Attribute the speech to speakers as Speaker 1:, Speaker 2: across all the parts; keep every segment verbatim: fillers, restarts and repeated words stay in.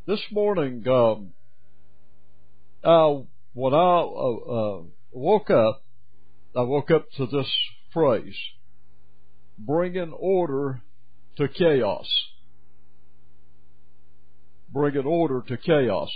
Speaker 1: This morning, um, uh, when I uh, uh, woke up, I woke up to this phrase, bringing order to chaos. Bringing order to chaos.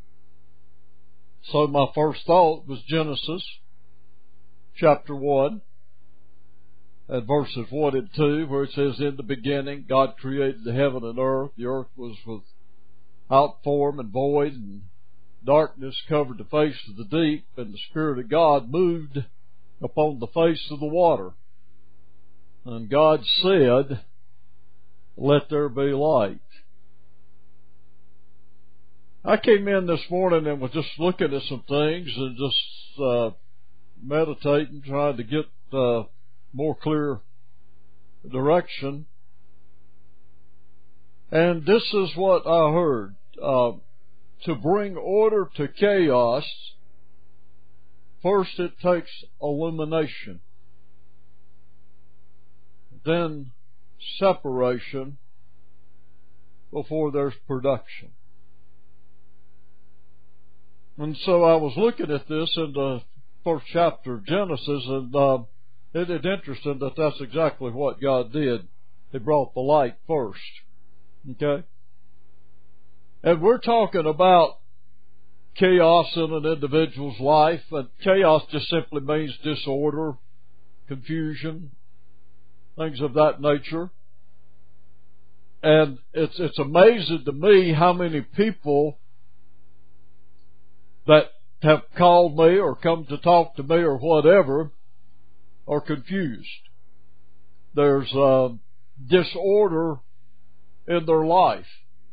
Speaker 1: So my first thought was Genesis chapter one and verses one and two, where it says, in the beginning God created the heaven and earth. The earth was without form and void, and darkness covered the face of the deep, and the Spirit of God moved upon the face of the water. And God said, let there be light. I came in this morning and was just looking at some things and just uh, meditating, trying to get uh, more clear direction. And this is what I heard. Uh, to bring order to chaos, first it takes illumination, then separation before there's production. And so I was looking at this in the first chapter of Genesis, and uh, it is interesting that that's exactly what God did. He brought the light first. Okay? And we're talking about chaos in an individual's life, and chaos just simply means disorder, confusion, things of that nature. And it's it's amazing to me how many people that have called me or come to talk to me or whatever are confused. There's uh, disorder in their life.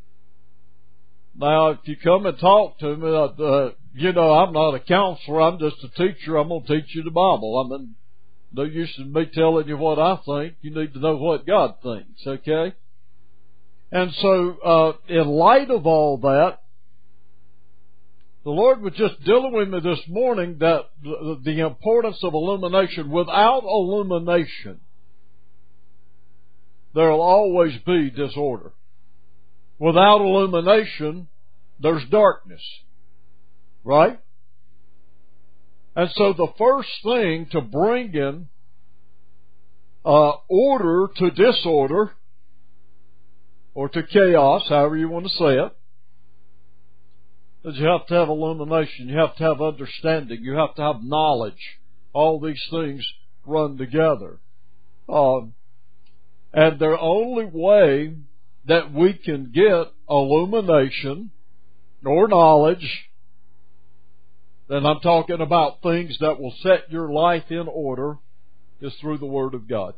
Speaker 1: Now, if you come and talk to me, uh, you know, I'm not a counselor, I'm just a teacher, I'm going to teach you the Bible. I mean, no use in me telling you what I think, you need to know what God thinks, okay? And so, uh, in light of all that, the Lord was just dealing with me this morning that the importance of illumination. Without illumination, there will always be disorder. Without illumination, there's darkness. Right? And so the first thing to bring in uh, order to disorder, or to chaos, however you want to say it, is you have to have illumination, you have to have understanding, you have to have knowledge. All these things run together. Um, and the only way that we can get illumination or knowledge, and I'm talking about things that will set your life in order, is through the Word of God.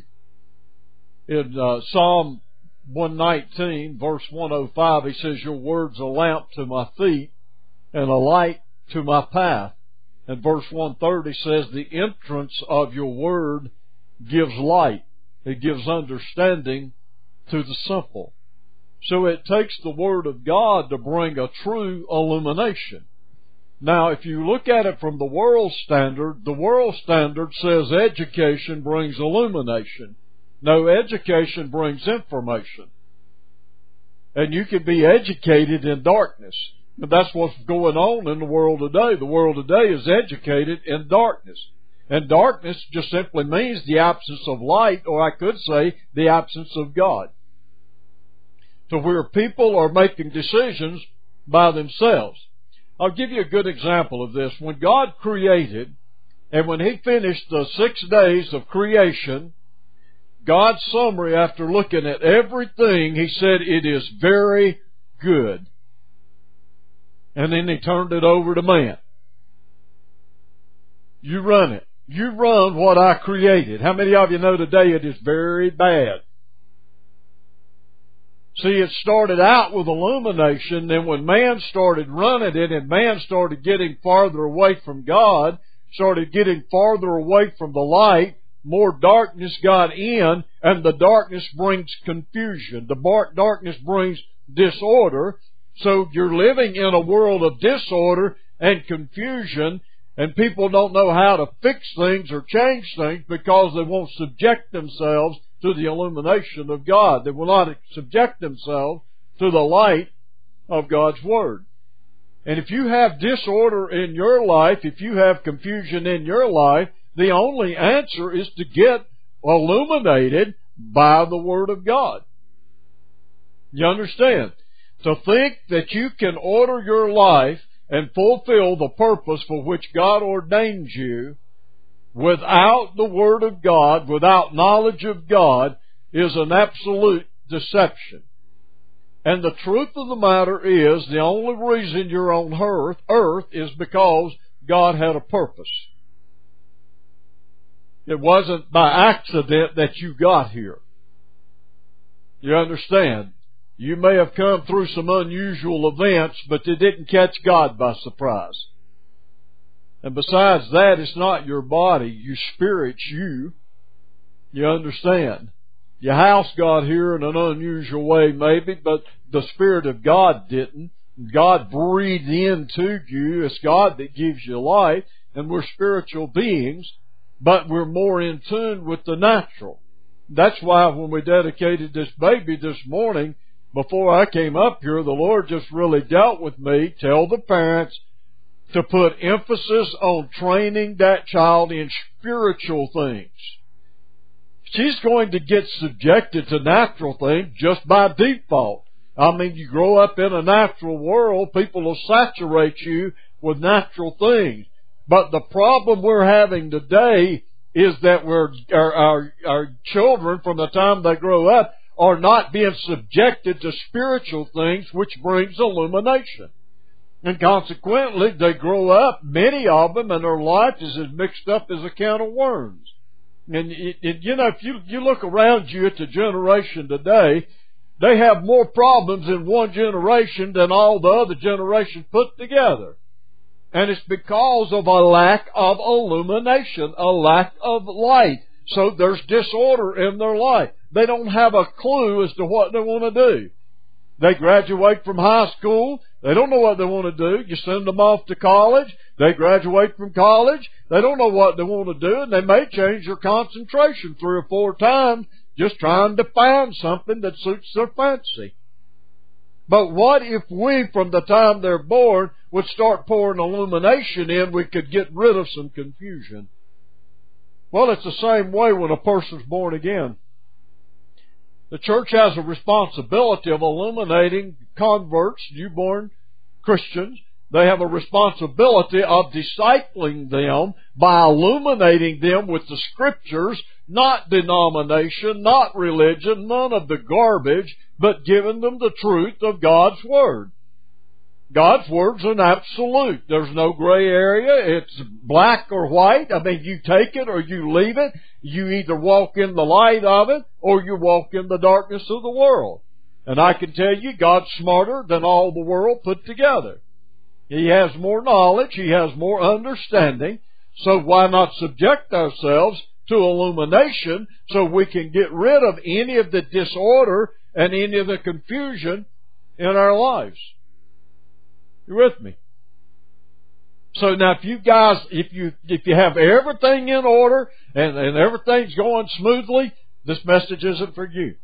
Speaker 1: In uh, Psalm one nineteen, verse one oh five, he says, your word's a lamp to my feet and a light to my path. And verse one thirty says, the entrance of your word gives light. It gives understanding to the simple. So it takes the Word of God to bring a true illumination. Now, if you look at it from the world standard, the world standard says education brings illumination. No, education brings information. And you can be educated in darkness. And that's what's going on in the world today. The world today is educated in darkness. And darkness just simply means the absence of light, or I could say the absence of God. So where people are making decisions by themselves. I'll give you a good example of this. When God created, and when He finished the six days of creation, God's summary, after looking at everything, He said, it is very good. And then He turned it over to man. You run it. You run what I created. How many of you know today it is very bad? See, it started out with illumination, then when man started running it and man started getting farther away from God, started getting farther away from the light, more darkness got in, and the darkness brings confusion. The darkness brings disorder. So you're living in a world of disorder and confusion, and people don't know how to fix things or change things because they won't subject themselves to the illumination of God. They will not subject themselves to the light of God's Word. And if you have disorder in your life, if you have confusion in your life, the only answer is to get illuminated by the Word of God. You understand? To think that you can order your life and fulfill the purpose for which God ordains you without the Word of God, without knowledge of God, is an absolute deception. And the truth of the matter is, the only reason you're on earth, earth is because God had a purpose. It wasn't by accident that you got here. You understand? You may have come through some unusual events, but they didn't catch God by surprise. And besides that, it's not your body. Your spirit's you. You understand? Your house got here in an unusual way maybe, but the Spirit of God didn't. God breathed into you. It's God that gives you life, and we're spiritual beings, but we're more in tune with the natural. That's why when we dedicated this baby this morning, before I came up here, the Lord just really dealt with me. Tell the parents to put emphasis on training that child in spiritual things. She's going to get subjected to natural things just by default. I mean, you grow up in a natural world, people will saturate you with natural things. But the problem we're having today is that we're, our, our, our children, from the time they grow up, are not being subjected to spiritual things, which brings illumination. And consequently, they grow up, many of them, and their life is as mixed up as a can of worms. And, it, it, you know, if you, you look around you at the generation today, they have more problems in one generation than all the other generations put together. And it's because of a lack of illumination, a lack of light. So there's disorder in their life. They don't have a clue as to what they want to do. They graduate from high school. They don't know what they want to do. You send them off to college. They graduate from college. They don't know what they want to do, and they may change their concentration three or four times just trying to find something that suits their fancy. But what if we, from the time they're born, would start pouring illumination in, we could get rid of some confusion? Well, it's the same way when a person's born again. The church has a responsibility of illuminating converts, newborn Christians. They have a responsibility of discipling them by illuminating them with the Scriptures, not denomination, not religion, none of the garbage, but giving them the truth of God's Word. God's Word's an absolute. There's no gray area. It's black or white. I mean, you take it or you leave it. You either walk in the light of it or you walk in the darkness of the world. And I can tell you, God's smarter than all the world put together. He has more knowledge. He has more understanding. So why not subject ourselves to illumination so we can get rid of any of the disorder and any of the confusion in our lives? You with me? So now if you guys, if you, if you have everything in order and, and everything's going smoothly, this message isn't for you.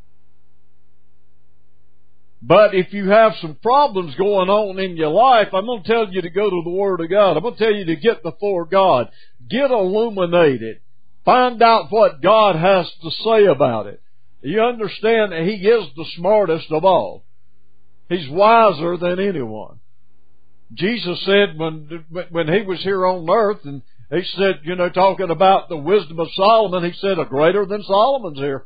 Speaker 1: But if you have some problems going on in your life, I'm going to tell you to go to the Word of God. I'm going to tell you to get before God. Get illuminated. Find out what God has to say about it. You understand that He is the smartest of all. He's wiser than anyone. Jesus said when when He was here on earth, and He said, you know, talking about the wisdom of Solomon, He said, a greater than Solomon's here.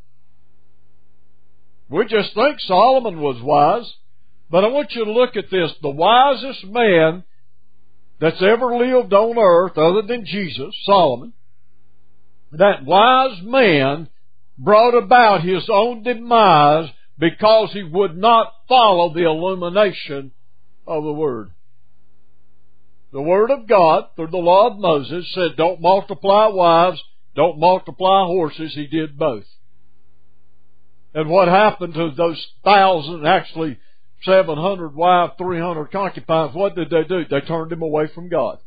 Speaker 1: We just think Solomon was wise, but I want you to look at this. The wisest man that's ever lived on earth, other than Jesus, Solomon, that wise man brought about his own demise because he would not follow the illumination of the Word. The Word of God, through the law of Moses, said, don't multiply wives, don't multiply horses. He did both. And what happened to those thousand, actually seven hundred wives, three hundred concubines? What did they do? They turned him away from God.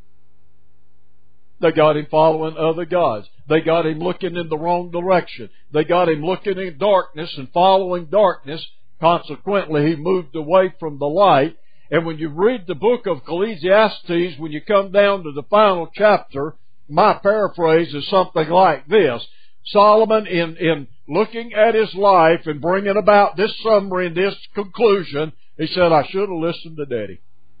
Speaker 1: They got him following other gods. They got him looking in the wrong direction. They got him looking in darkness and following darkness, Consequently, he moved away from the light. And when you read the book of Ecclesiastes, when you come down to the final chapter, my paraphrase is something like this. Solomon, in, in looking at his life and bringing about this summary and this conclusion, he said, I should have listened to Daddy.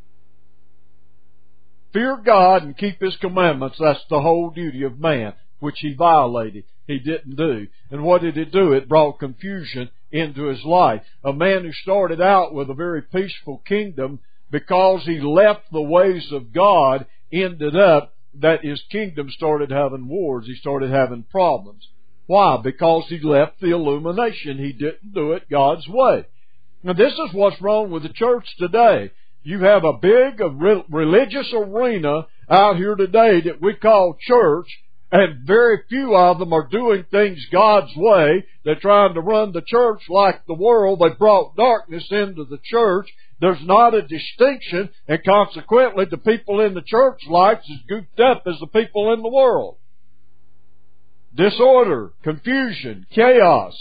Speaker 1: Fear God and keep His commandments. That's the whole duty of man, which he violated. He didn't do. And what did it do? It brought confusion into his life. A man who started out with a very peaceful kingdom, because he left the ways of God, ended up that his kingdom started having wars. He started having problems. Why? Because he left the illumination. He didn't do it God's way. Now this is what's wrong with the church today. You have a big religious arena out here today that we call church, and very few of them are doing things God's way. They're trying to run the church like the world. They brought darkness into the church. There's not a distinction, and consequently the people in the church life is as goofed up as the people in the world. Disorder, confusion, chaos.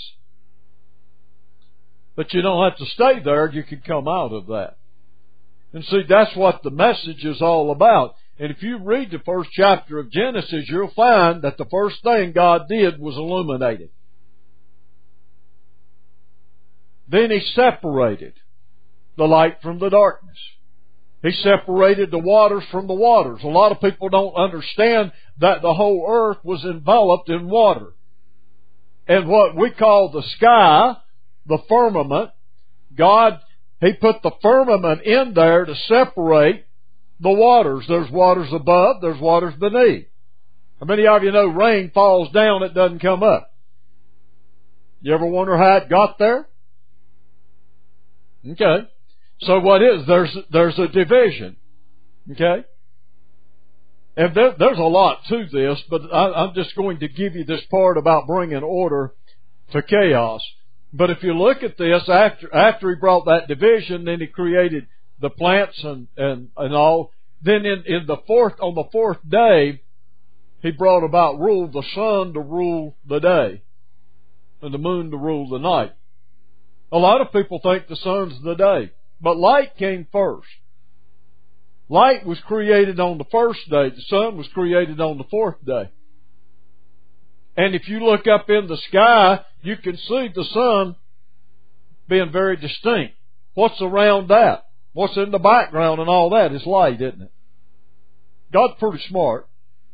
Speaker 1: But you don't have to stay there. You can come out of that. And see, that's what the message is all about. And if you read the first chapter of Genesis, you'll find that the first thing God did was illuminate it. Then He separated the light from the darkness. He separated the waters from the waters. A lot of people don't understand that the whole earth was enveloped in water. And what we call the sky, the firmament, God, He put the firmament in there to separate the waters. There's waters above, there's waters beneath. How many of you know rain falls down, it doesn't come up? You ever wonder how it got there? Okay. So what is, there's, there's a division. Okay? And there, there's a lot to this, but I, I'm just going to give you this part about bringing order to chaos. But if you look at this, after, after He brought that division, then He created the plants and, and, and all. Then in, in the fourth, on the fourth day, He brought about rule, the sun to rule the day, and the moon to rule the night. A lot of people think the sun's the day, but light came first. Light was created on the first day. The sun was created on the fourth day. And if you look up in the sky, you can see the sun being very distinct. What's around that? What's in the background and all that is light, isn't it? God's pretty smart.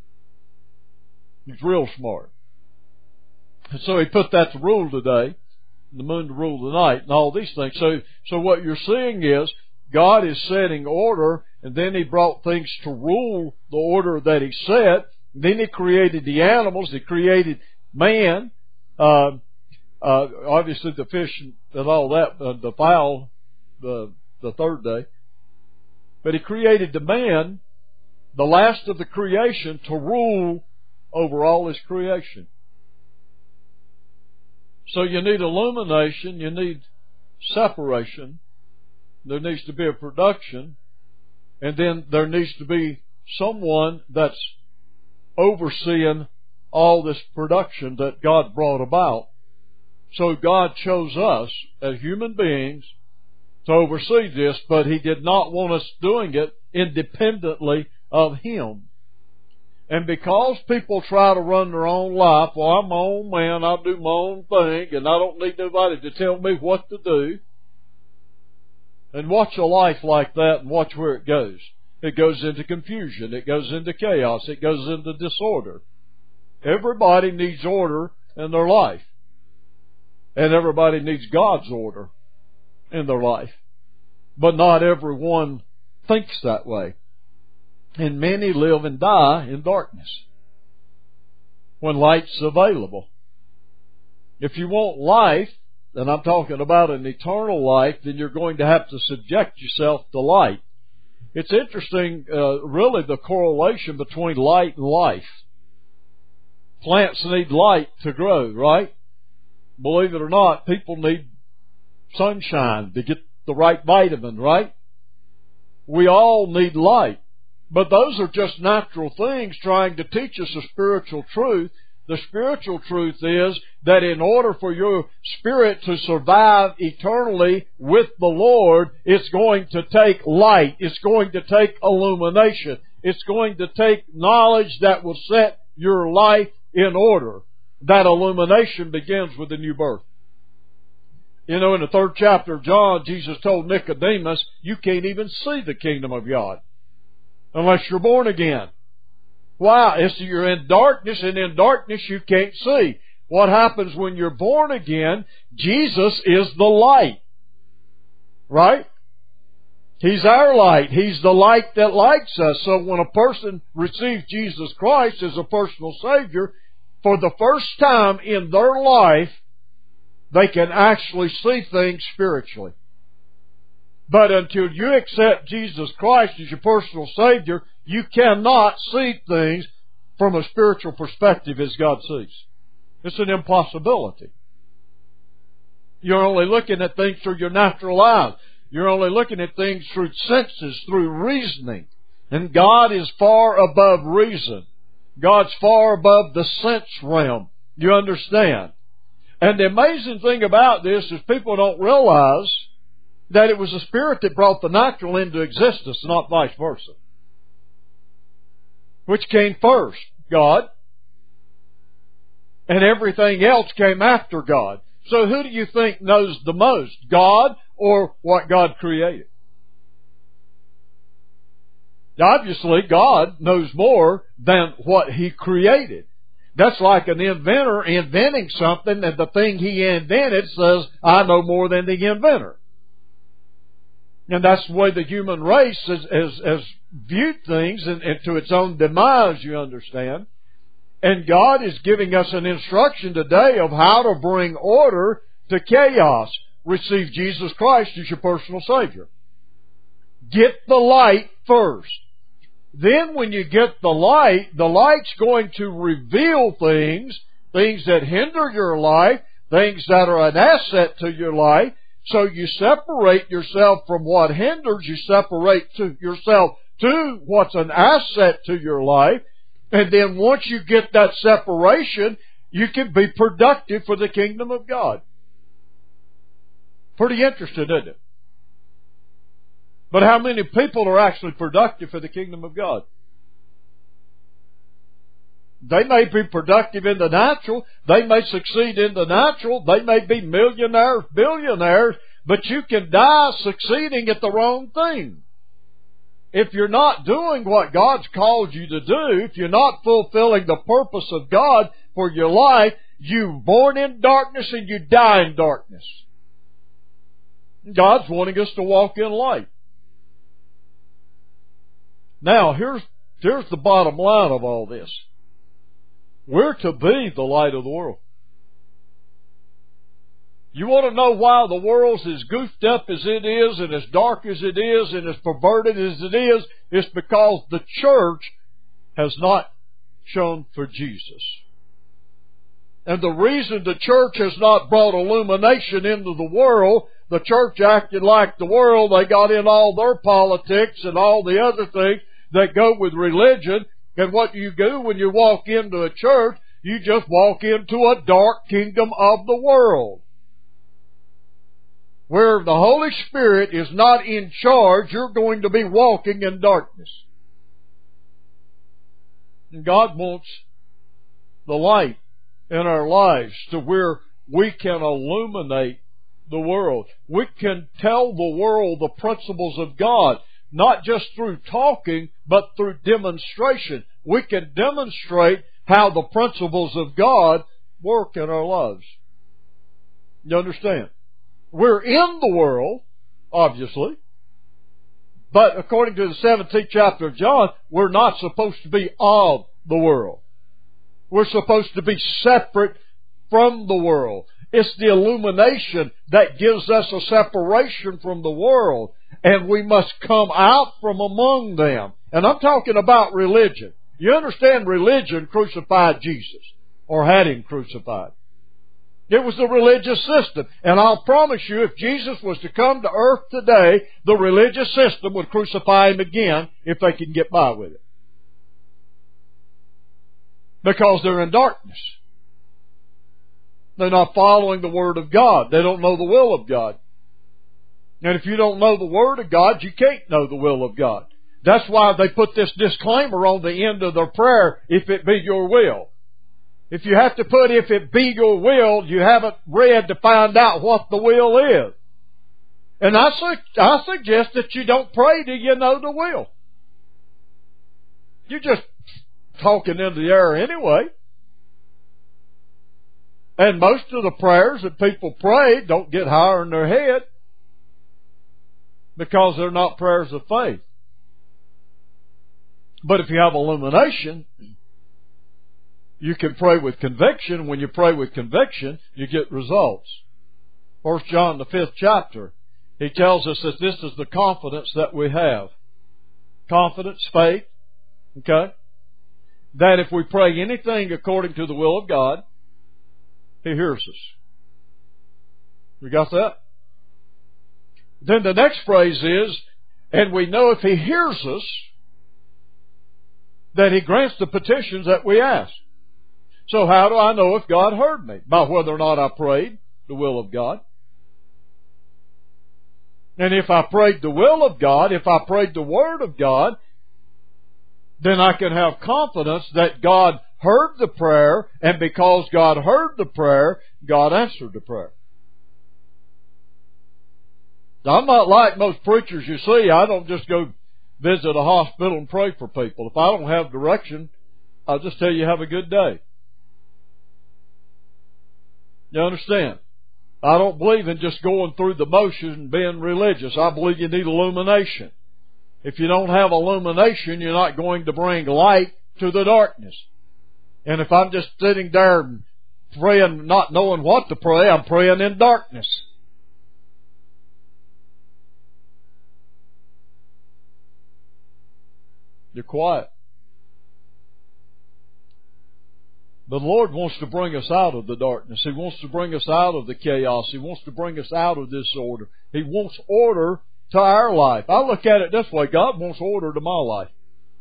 Speaker 1: He's real smart. And so He put that to rule today, the moon to rule the night, and all these things. So, so what you're seeing is God is setting order, and then He brought things to rule the order that He set. Then He created the animals. He created man. Uh, uh, obviously the fish and, and all that, uh, the fowl, the the third day. But He created the man, the last of the creation, to rule over all His creation. So you need illumination, you need separation, there needs to be a production, and then there needs to be someone that's overseeing all this production that God brought about. So God chose us as human beings to oversee this, but He did not want us doing it independently of Him. And because people try to run their own life, well, I'm my own man, I'll do my own thing, and I don't need nobody to tell me what to do. And watch a life like that and watch where it goes. It goes into confusion, it goes into chaos, it goes into disorder. Everybody needs order in their life. And everybody needs God's order in their life. But not everyone thinks that way. And many live and die in darkness when light's available. If you want life, and I'm talking about an eternal life, then you're going to have to subject yourself to light. It's interesting, uh, really, the correlation between light and life. Plants need light to grow, right? Believe it or not, people need sunshine to get the right vitamin, right? We all need light. But those are just natural things trying to teach us a spiritual truth The spiritual truth is that in order for your spirit to survive eternally with the Lord, it's going to take light. It's going to take illumination. It's going to take knowledge that will set your life in order. That illumination begins with the new birth. You know, in the third chapter of John, Jesus told Nicodemus, you can't even see the kingdom of God unless you're born again. Wow, it's you're in darkness, and in darkness you can't see. What happens when you're born again? Jesus is the light. Right? He's our light. He's the light that lights us. So when a person receives Jesus Christ as a personal Savior, for the first time in their life, they can actually see things spiritually. But until you accept Jesus Christ as your personal Savior, you cannot see things from a spiritual perspective as God sees. It's an impossibility. You're only looking at things through your natural eyes. You're only looking at things through senses, through reasoning. And God is far above reason. God's far above the sense realm. You understand? And the amazing thing about this is people don't realize that it was the Spirit that brought the natural into existence, not vice versa. Which came first? God. And everything else came after God. So who do you think knows the most? God or what God created? Obviously, God knows more than what He created. That's like an inventor inventing something, and the thing he invented says, I know more than the inventor. And that's the way the human race has, has, has viewed things, and, and to its own demise, you understand. And God is giving us an instruction today of how to bring order to chaos. Receive Jesus Christ as your personal Savior. Get the light first. Then when you get the light, the light's going to reveal things, things that hinder your life, things that are an asset to your life. So you separate yourself from what hinders, you separate to yourself to what's an asset to your life. And then once you get that separation, you can be productive for the kingdom of God. Pretty interesting, isn't it? But how many people are actually productive for the kingdom of God? They may be productive in the natural. They may succeed in the natural. They may be millionaires, billionaires. But you can die succeeding at the wrong thing. If you're not doing what God's called you to do, if you're not fulfilling the purpose of God for your life, you're born in darkness and you die in darkness. God's wanting us to walk in light. Now, here's, here's the bottom line of all this. We're to be the light of the world. You want to know why the world's as goofed up as it is, and as dark as it is, and as perverted as it is? It's because the church has not shone for Jesus. And the reason the church has not brought illumination into the world, the church acted like the world. They got in all their politics and all the other things that go with religion. And what you do when you walk into a church, you just walk into a dark kingdom of the world. Where the Holy Spirit is not in charge, you're going to be walking in darkness. And God wants the light in our lives to where we can illuminate the world. We can tell the world the principles of God, not just through talking, but through demonstration. We can demonstrate how the principles of God work in our lives. You understand? We're in the world, obviously, but according to the seventeenth chapter of John, we're not supposed to be of the world. We're supposed to be separate from the world. It's the illumination that gives us a separation from the world, and we must come out from among them. And I'm talking about religion. You understand, religion crucified Jesus, or had Him crucified. It was the religious system. And I'll promise you, if Jesus was to come to earth today, the religious system would crucify Him again if they can get by with it. Because they're in darkness. They're not following the Word of God. They don't know the will of God. And if you don't know the Word of God, you can't know the will of God. That's why they put this disclaimer on the end of their prayer, if it be your will. If you have to put if it be your will, you haven't read to find out what the will is. And I, su- I suggest that you don't pray till you know the will. You're just talking into the air anyway. And most of the prayers that people pray don't get higher in their head because they're not prayers of faith. But if you have illumination, you can pray with conviction. When you pray with conviction, you get results. First John, the fifth chapter, he tells us that this is the confidence that we have. Confidence, faith, okay? That if we pray anything according to the will of God, He hears us. We got that? Then the next phrase is, and we know if He hears us, that He grants the petitions that we ask. So how do I know if God heard me? By whether or not I prayed the will of God. And if I prayed the will of God, if I prayed the Word of God, then I can have confidence that God heard the prayer, and because God heard the prayer, God answered the prayer. I'm not like most preachers you see. I don't just go visit a hospital and pray for people. If I don't have direction, I'll just tell you have a good day. You understand? I don't believe in just going through the motions and being religious. I believe you need illumination. If you don't have illumination, you're not going to bring light to the darkness. And if I'm just sitting there and praying, not knowing what to pray, I'm praying in darkness. You're quiet. The Lord wants to bring us out of the darkness. He wants to bring us out of the chaos. He wants to bring us out of disorder. He wants order to our life. I look at it this way. God wants order to my life.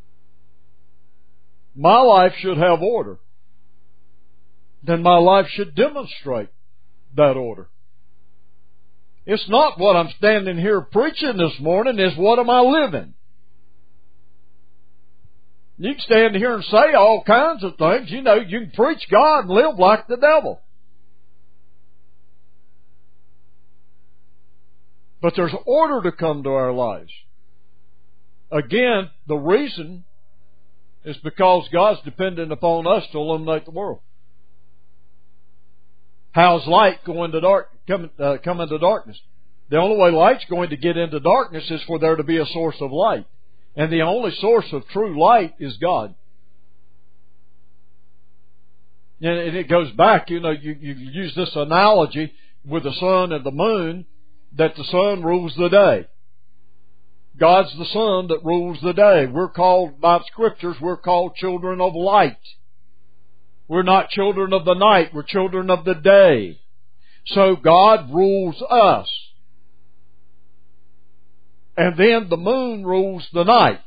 Speaker 1: My life should have order. Then my life should demonstrate that order. It's not what I'm standing here preaching this morning. It's what am I living? You can stand here and say all kinds of things. You know, you can preach God and live like the devil. But there's order to come to our lives. Again, the reason is because God's dependent upon us to illuminate the world. How's light going to dark, come, uh, come into darkness? The only way light's going to get into darkness is for there to be a source of light. And the only source of true light is God. And it goes back, you know, you, you use this analogy with the sun and the moon, that the sun rules the day. God's the sun that rules the day. We're called, by Scriptures, we're called children of light. We're not children of the night, we're children of the day. So God rules us. And then the moon rules the night.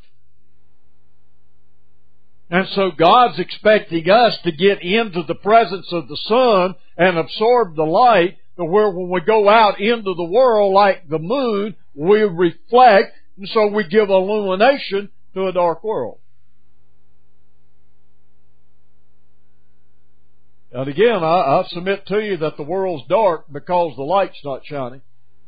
Speaker 1: And so God's expecting us to get into the presence of the sun and absorb the light, to where when we go out into the world like the moon, we reflect, and so we give illumination to a dark world. And again, I, I submit to you that the world's dark because the light's not shining.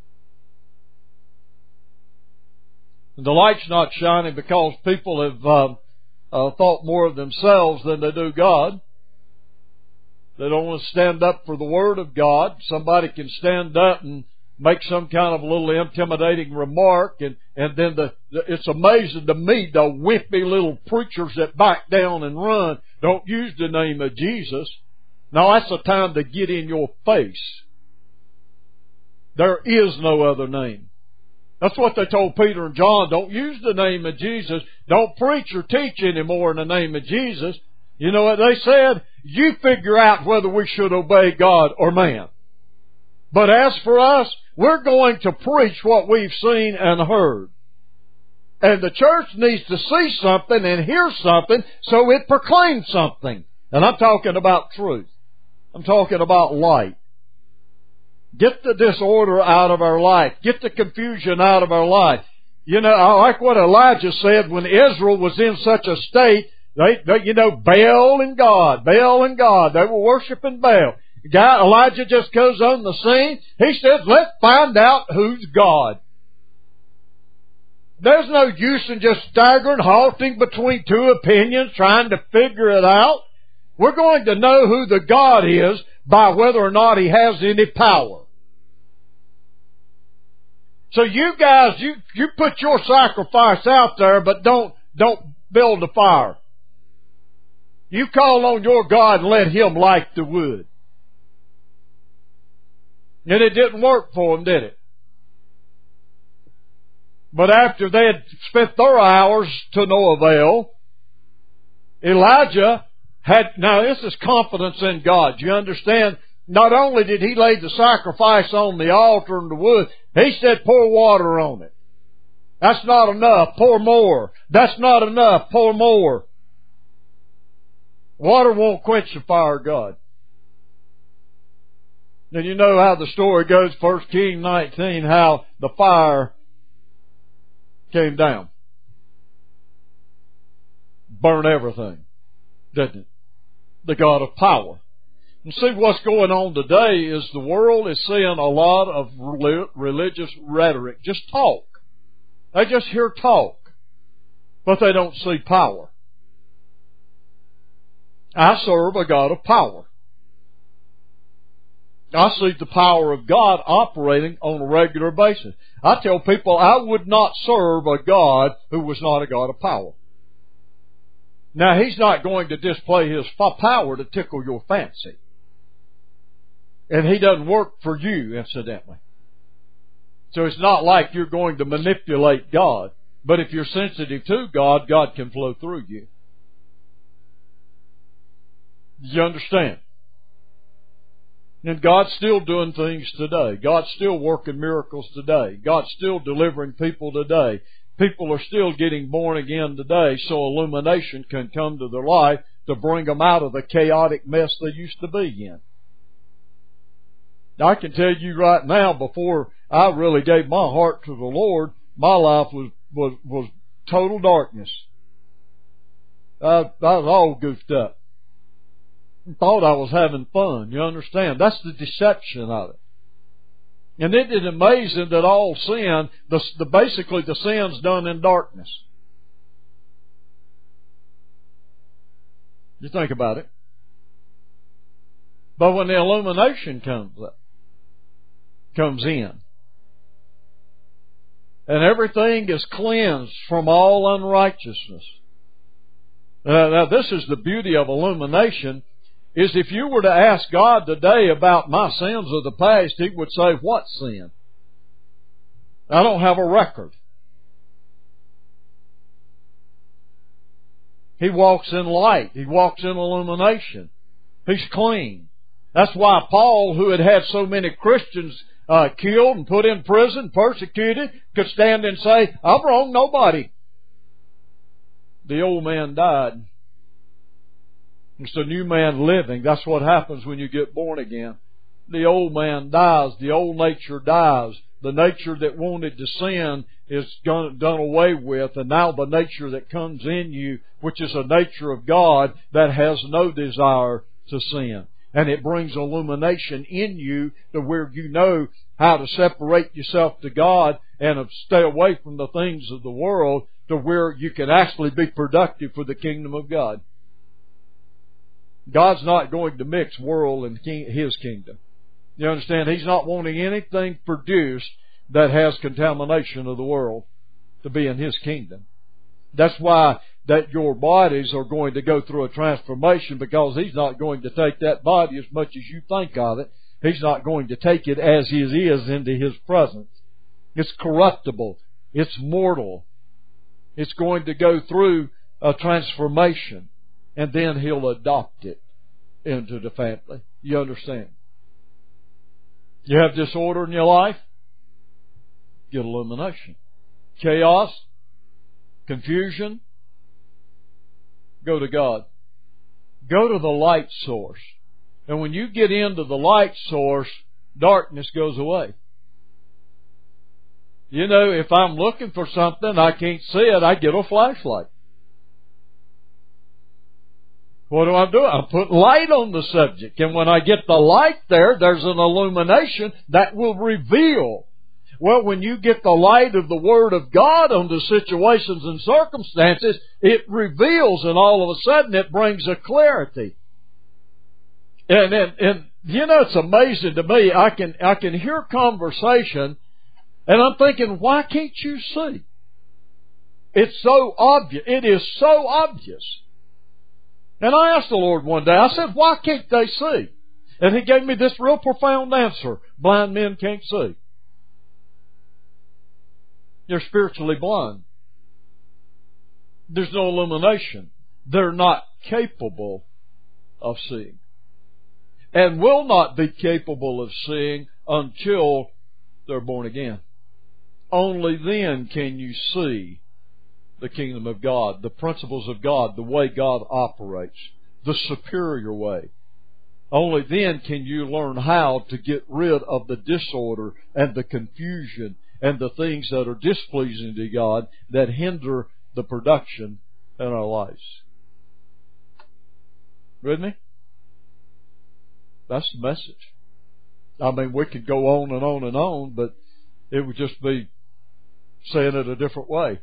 Speaker 1: And the light's not shining because people have uh, uh, thought more of themselves than they do God. They don't want to stand up for the Word of God. Somebody can stand up and make some kind of a little intimidating remark, and, and then the, the it's amazing to me, the wimpy little preachers that back down and run don't use the name of Jesus. Now that's the time to get in your face. There is no other name. That's what they told Peter and John. Don't use the name of Jesus. Don't preach or teach anymore in the name of Jesus. You know what they said? You figure out whether we should obey God or man. But as for us, we're going to preach what we've seen and heard. And the church needs to see something and hear something so it proclaims something. And I'm talking about truth. I'm talking about light. Get the disorder out of our life. Get the confusion out of our life. You know, I like what Elijah said when Israel was in such a state. They, they, you know, Baal and God, Baal and God. They were worshiping Baal. Guy, Elijah just goes on the scene. He says, let's find out who's God. There's no use in just staggering, halting between two opinions, trying to figure it out. We're going to know who the God is by whether or not He has any power. So you guys, you, you put your sacrifice out there, but don't, don't build the fire. You call on your God and let Him light the wood. And it didn't work for them, did it? But after they had spent their hours to no avail, Elijah had, now this is confidence in God. You understand? Not only did he lay the sacrifice on the altar and the wood, he said pour water on it. That's not enough. Pour more. That's not enough. Pour more. Water won't quench the fire of God. And you know how the story goes, First Kings nineteen, how the fire came down. Burned everything, didn't it? The God of power. And see, what's going on today is the world is seeing a lot of religious rhetoric. Just talk. They just hear talk. But they don't see power. I serve a God of power. I see the power of God operating on a regular basis. I tell people I would not serve a God who was not a God of power. Now, He's not going to display His power to tickle your fancy. And He doesn't work for you, incidentally. So it's not like you're going to manipulate God. But if you're sensitive to God, God can flow through you. You understand? And God's still doing things today. God's still working miracles today. God's still delivering people today. People are still getting born again today so illumination can come to their life to bring them out of the chaotic mess they used to be in. I can tell you right now, before I really gave my heart to the Lord, my life was, was, was total darkness. I, I was all goofed up. Thought I was having fun. You understand? That's the deception of it. And isn't it amazing that all sin, the, the basically the sin's done in darkness? You think about it. But when the illumination comes up, comes in, and everything is cleansed from all unrighteousness. Uh, now this is the beauty of illumination. Is if you were to ask God today about my sins of the past, He would say, what sin? I don't have a record. He walks in light. He walks in illumination. He's clean. That's why Paul, who had had so many Christians uh, killed and put in prison, persecuted, could stand and say, I've wronged nobody. The old man died. It's a new man living. That's what happens when you get born again. The old man dies. The old nature dies. The nature that wanted to sin is done away with. And now the nature that comes in you, which is a nature of God that has no desire to sin. And it brings illumination in you to where you know how to separate yourself to God and stay away from the things of the world to where you can actually be productive for the kingdom of God. God's not going to mix world and His kingdom. You understand? He's not wanting anything produced that has contamination of the world to be in His kingdom. That's why that your bodies are going to go through a transformation, because He's not going to take that body as much as you think of it. He's not going to take it as it is into His presence. It's corruptible. It's mortal. It's going to go through a transformation. And then He'll adopt it into the family. You understand? You have disorder in your life? Get illumination. Chaos? Confusion? Go to God. Go to the light source. And when you get into the light source, darkness goes away. You know, if I'm looking for something, I can't see it, I get a flashlight. What do I do? I put light on the subject. And when I get the light there, there's an illumination that will reveal. Well, when you get the light of the Word of God onto situations and circumstances, it reveals, and all of a sudden it brings a clarity. And, and, and you know, it's amazing to me. I can, I can hear conversation, and I'm thinking, why can't you see? It's so obvious. It is so obvious. And I asked the Lord one day, I said, why can't they see? And He gave me this real profound answer. Blind men can't see. They're spiritually blind. There's no illumination. They're not capable of seeing. And will not be capable of seeing until they're born again. Only then can you see the kingdom of God, the principles of God, the way God operates, the superior way. Only then can you learn how to get rid of the disorder and the confusion and the things that are displeasing to God that hinder the production in our lives. With me? That's the message. I mean, we could go on and on and on, but it would just be saying it a different way.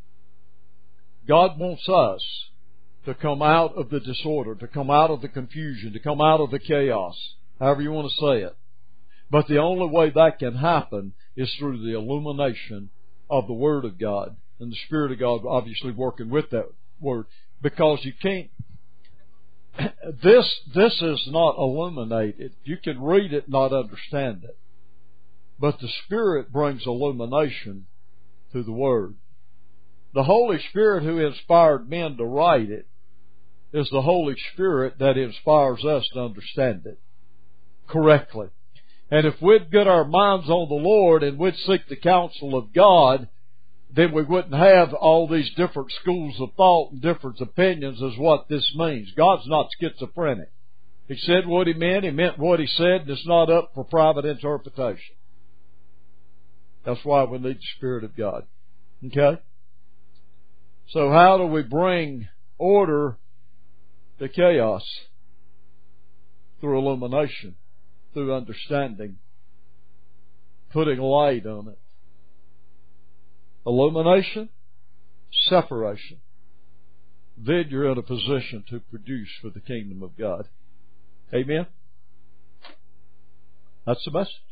Speaker 1: God wants us to come out of the disorder, to come out of the confusion, to come out of the chaos, however you want to say it. But the only way that can happen is through the illumination of the Word of God and the Spirit of God obviously working with that Word. Because you can't, this, this is not illuminated. You can read it, not understand it. But the Spirit brings illumination to the Word. The Holy Spirit who inspired men to write it is the Holy Spirit that inspires us to understand it correctly. And if we'd get our minds on the Lord and we'd seek the counsel of God, then we wouldn't have all these different schools of thought and different opinions as what this means. God's not schizophrenic. He said what He meant, He meant what He said, and it's not up for private interpretation. That's why we need the Spirit of God. Okay? So how do we bring order to chaos? Through illumination, through understanding, putting light on it. Illumination, separation. Then you're in a position to produce for the kingdom of God. Amen? That's the message.